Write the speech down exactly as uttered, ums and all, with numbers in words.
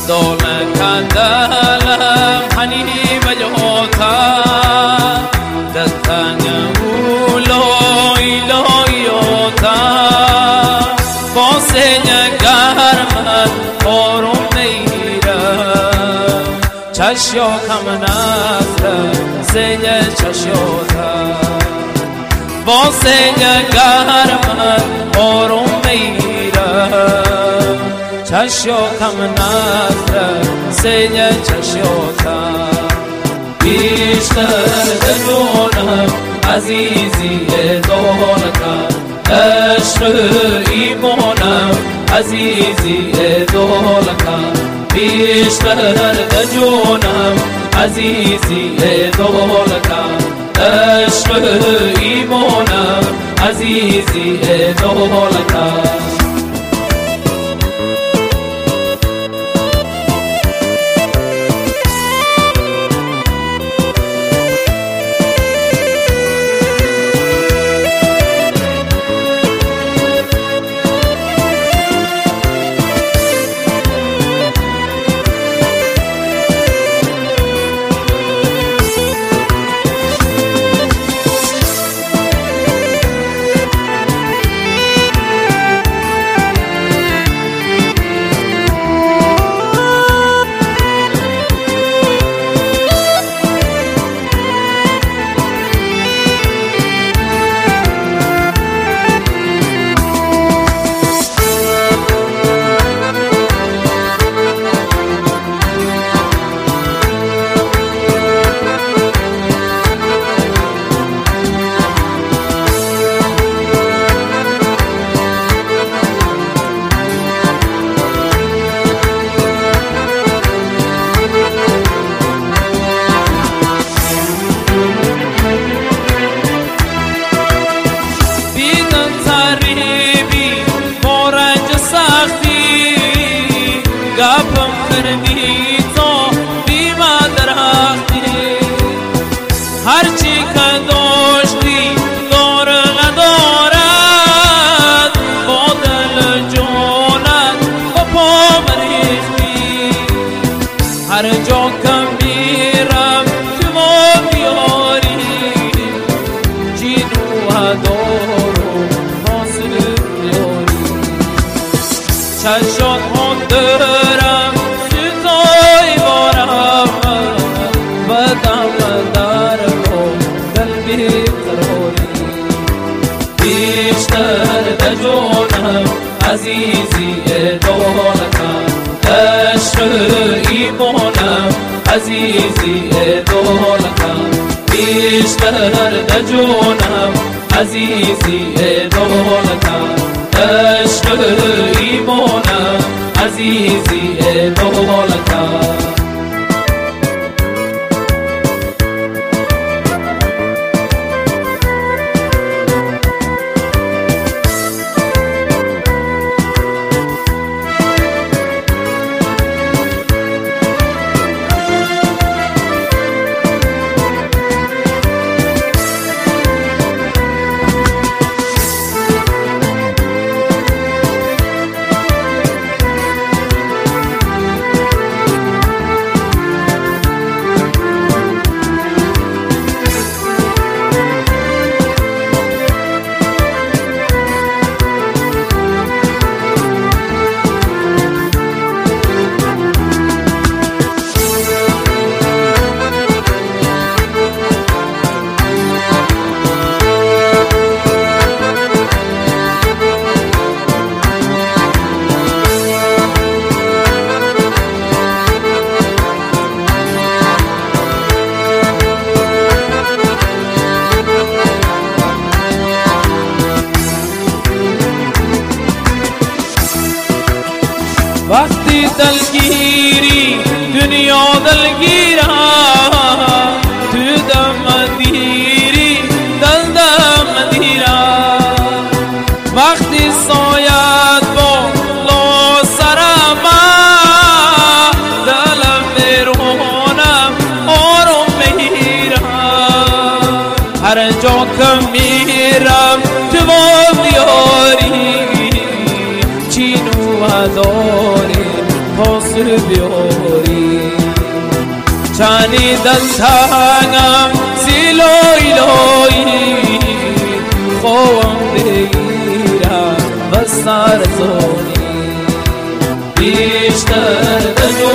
دولك دلم حني بجوتا دتانيا لوي لويوتا بوسنيا garman orum neira chashyo kamnasra senya chashyota bosenya garman orum neira chashyo kamnasra senya chashyota ishtar dajonam azizi edolaka ashru imonam عزیزی دولکا بیشتر دجونم عزیزی دولکا عشق ایمانم عزیزی دولکا گپم کردی تو بیما درختی هرچی که داشتی دور ندارد با دل جونت با پا مریختی هر جا که میرم تو ما بیاری جینو هدارو حاصل بیاری چشات ها دارم سوزای بارم بدم در رو قلبی تروری بیشتر دجونم عزیزی دولکم عشق ایمانم عزیزی دولکم بیشتر دجونم عزیزی دولکم عشق ایمانم عزیزی دولکم وقتی دلگیری دنیا دلگیرا تو دم دیری دل دم دیرا وقتی سایت با لو سرما دلم میرونم آروم میرم هر جا که میرم تو با بیاری چینو داری پاس بیاری چانی دلتانم زیلوی لوی خوام بگیرم بستر زونی بیشتر